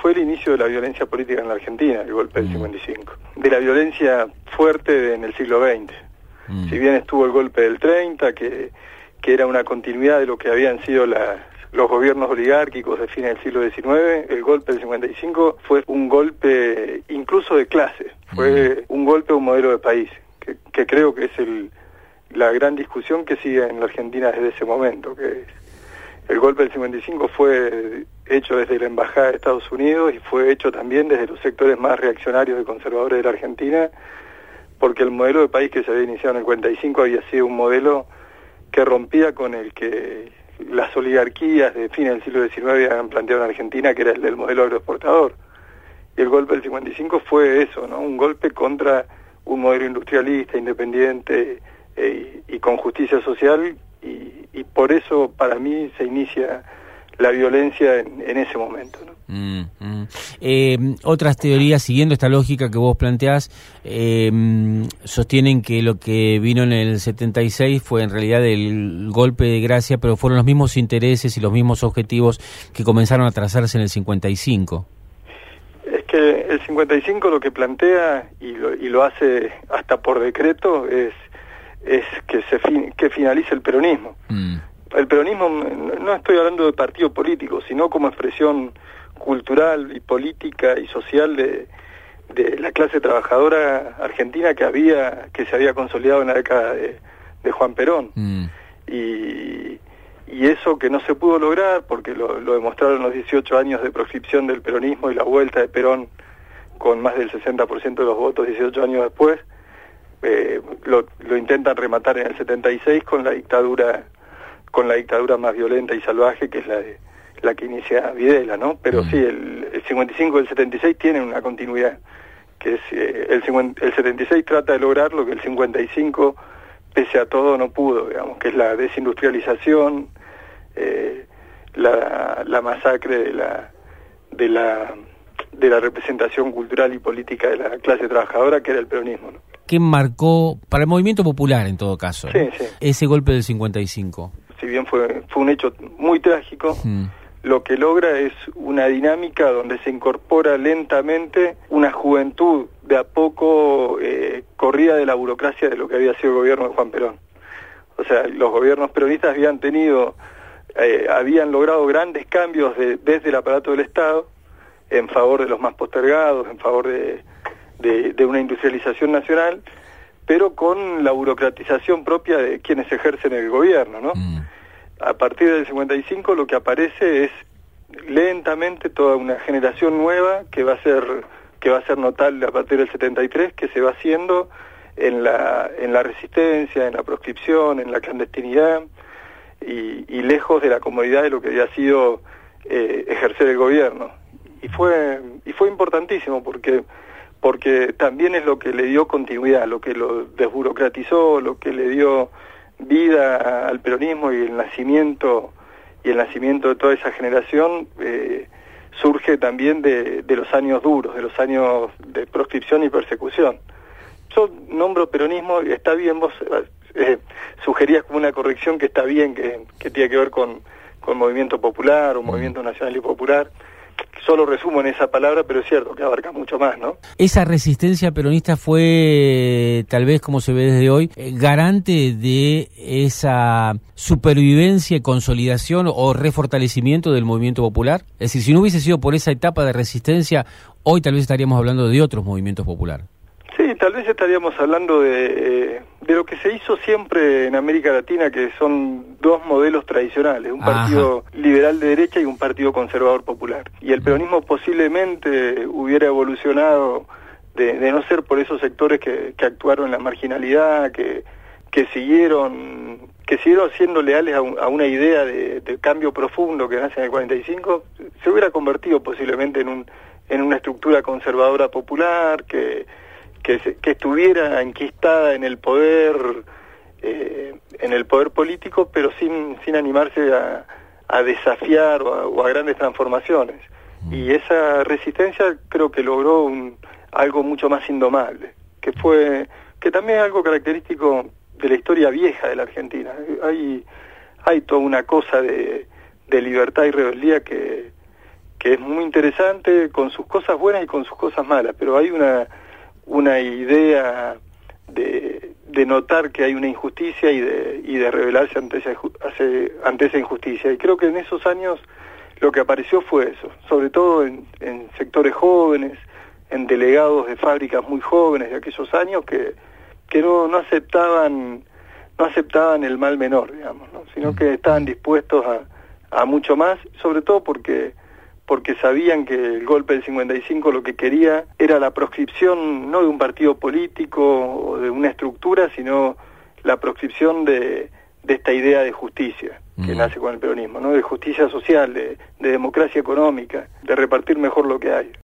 fue el inicio de la violencia política en la Argentina, el golpe del 55. De la violencia fuerte en el siglo XX. Si bien estuvo el golpe del 30, que era una continuidad de lo que habían sido los gobiernos oligárquicos de fines del siglo XIX, el golpe del 55 fue un golpe incluso de clase, fue un golpe a un modelo de país, que creo que es la gran discusión que sigue en la Argentina desde ese momento, que el golpe del 55 fue hecho desde la Embajada de Estados Unidos y fue hecho también desde los sectores más reaccionarios y conservadores de la Argentina, porque el modelo de país que se había iniciado en el 45 había sido un modelo que rompía con el que las oligarquías de fines del siglo XIX habían planteado en Argentina, que era el del modelo agroexportador. Y el golpe del 55 fue eso, ¿no? Un golpe contra un modelo industrialista, independiente y con justicia social, y por eso para mí se inicia la violencia en ese momento, ¿no? Otras teorías, siguiendo esta lógica que vos planteás, sostienen que lo que vino en el 76 fue en realidad el golpe de gracia, pero fueron los mismos intereses y los mismos objetivos que comenzaron a trazarse en el 55. Es que el 55 lo que plantea, y lo hace hasta por decreto, es que finalice el peronismo. El peronismo, no estoy hablando de partido político, sino como expresión cultural y política y social de la clase trabajadora argentina que se había consolidado en la década de Juan Perón. Y eso que no se pudo lograr, porque lo demostraron los 18 años de proscripción del peronismo y la vuelta de Perón con más del 60% de los votos 18 años después, lo intentan rematar en el 76 con la dictadura más violenta y salvaje, que es la que inicia Videla, ¿no? Pero sí, el 55 y el 76 tienen una continuidad, que es el 76 trata de lograr lo que el 55, pese a todo, no pudo, digamos, que es la desindustrialización, la masacre de la representación cultural y política de la clase trabajadora, que era el peronismo, ¿no? ¿Qué marcó, para el movimiento popular en todo caso, sí, ¿no? Sí. Ese golpe del 55? Si bien fue un hecho muy trágico, lo que logra es una dinámica donde se incorpora lentamente una juventud de a poco corrida de la burocracia de lo que había sido el gobierno de Juan Perón. O sea, los gobiernos peronistas habían logrado grandes cambios desde el aparato del Estado en favor de los más postergados, en favor de una industrialización nacional, pero con la burocratización propia de quienes ejercen el gobierno, ¿no? A partir del 55 lo que aparece es lentamente toda una generación nueva que va a ser notable a partir del 73, que se va haciendo en la resistencia, en la proscripción, en la clandestinidad y lejos de la comodidad de lo que había sido ejercer el gobierno. Y fue importantísimo porque también es lo que le dio continuidad, lo que lo desburocratizó, lo que le dio vida al peronismo, y el nacimiento de toda esa generación surge también de los años duros, de los años de proscripción y persecución. Yo nombro peronismo, y está bien, vos sugerías como una corrección que está bien, que tiene que ver con movimiento popular o movimiento nacional y popular. Solo resumo en esa palabra, pero es cierto que abarca mucho más, ¿no? ¿Esa resistencia peronista fue, tal vez como se ve desde hoy, garante de esa supervivencia y consolidación o refortalecimiento del movimiento popular? Es decir, si no hubiese sido por esa etapa de resistencia, hoy tal vez estaríamos hablando de otros movimientos populares. Sí, tal vez estaríamos hablando de lo que se hizo siempre en América Latina, que son dos modelos tradicionales, un partido liberal de derecha y un partido conservador popular. Y el peronismo posiblemente hubiera evolucionado de no ser por esos sectores que actuaron en la marginalidad, que siguieron siendo leales a una idea de cambio profundo que nace en el 45, se hubiera convertido posiblemente en una estructura conservadora popular que estuviera enquistada en el poder político, pero sin animarse a desafiar o a grandes transformaciones. Y esa resistencia creo que logró algo mucho más indomable, que también es algo característico de la historia vieja de la Argentina. Hay toda una cosa de libertad y rebeldía que es muy interesante, con sus cosas buenas y con sus cosas malas, pero hay una idea de notar que hay una injusticia y de rebelarse ante esa injusticia. Y creo que en esos años lo que apareció fue eso, sobre todo en sectores jóvenes, en delegados de fábricas muy jóvenes de aquellos años que no aceptaban el mal menor, digamos, ¿no? Sino que estaban dispuestos a mucho más, sobre todo porque sabían que el golpe del 55 lo que quería era la proscripción no de un partido político o de una estructura, sino la proscripción de esta idea de justicia que nace con el peronismo, ¿no? De justicia social, de democracia económica, de repartir mejor lo que hay.